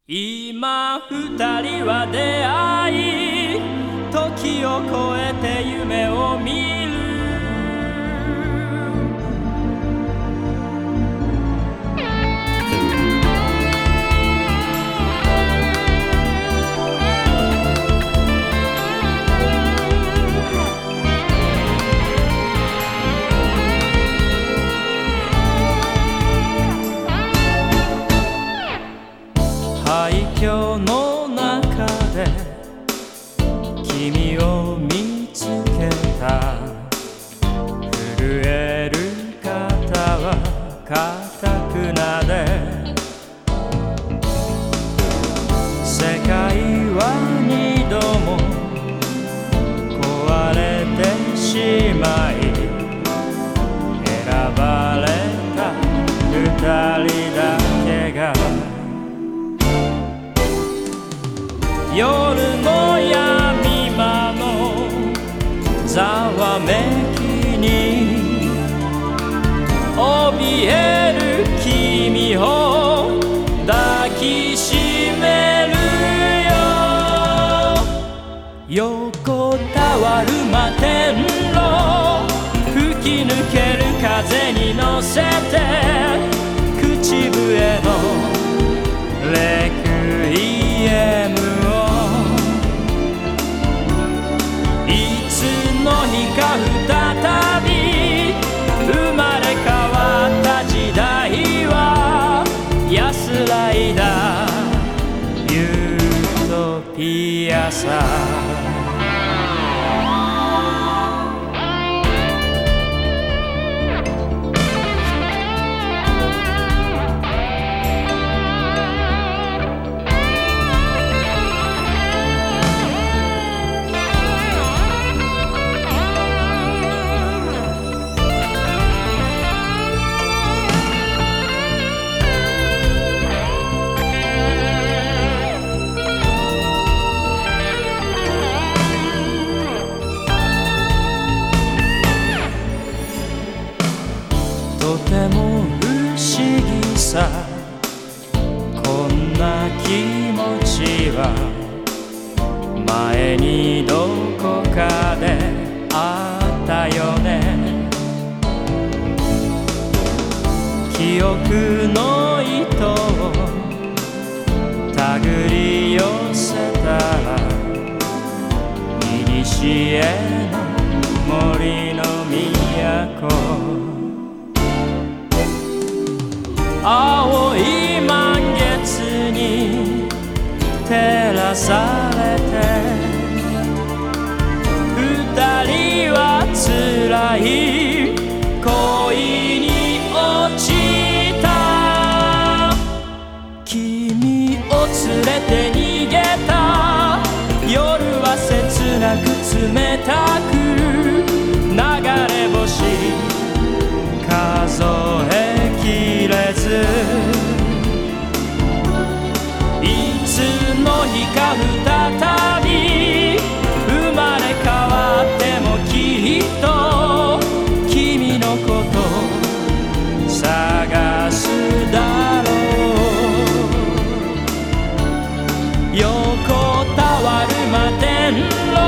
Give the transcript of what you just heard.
今二人は出会い、時を超えて夢を見る。廃墟の中で君を見つけた。震える肩は固くなで、世界は二度も壊れてしまい、選ばれた二人だけが夜の闇間のざわめきに怯える君を抱きしめるよ。横たわる摩天楼、吹き抜ける風に乗せて口笛のレクイエム、再び生まれ変わった時代は安らいだユートピアさ。とても不思議さ、こんな気持ちは前にどこかであったよね。記憶の糸を手繰り寄せたら、古の森の都、青い満月に照らされて、二人は辛い恋に落ちた。君を連れて逃げた夜は切なく冷たく、流れ星数えきれず、いつの日か再び生まれ変わってもきっと君のこと探すだろう。横たわる摩天楼、